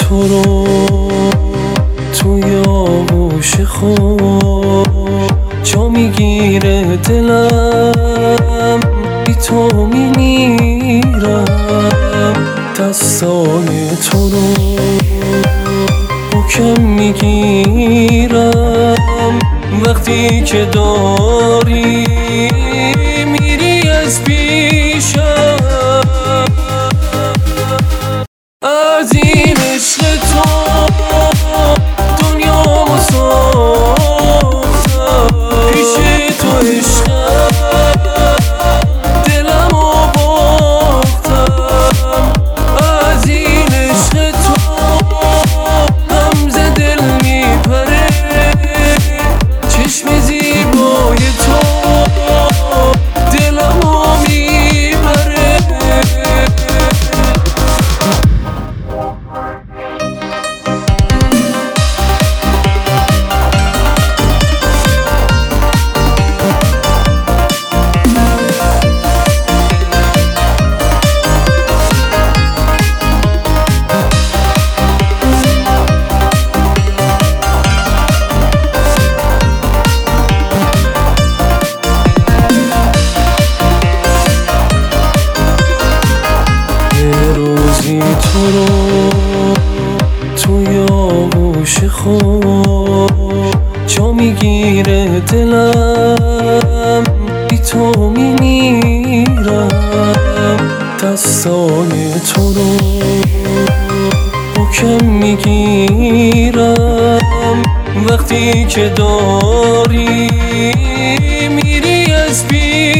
تو رو توی آغوش خود جا میگیره دلم، بی تو میمیرم. دستای تو رو محکم میگیرم وقتی که داری میری از پیشم. از این عشق تو دنیامو ساختم، پیش تو عشقم دلمو باختم. از این عشق تو غمزه دل میپره، چشم زیبای تو دلمو میبره. تو رو توی آغوش خود جا میگیره دلم، بی تو میمیرم. دستای تو رو محکم میگیرم وقتی که داری میری از پیشم.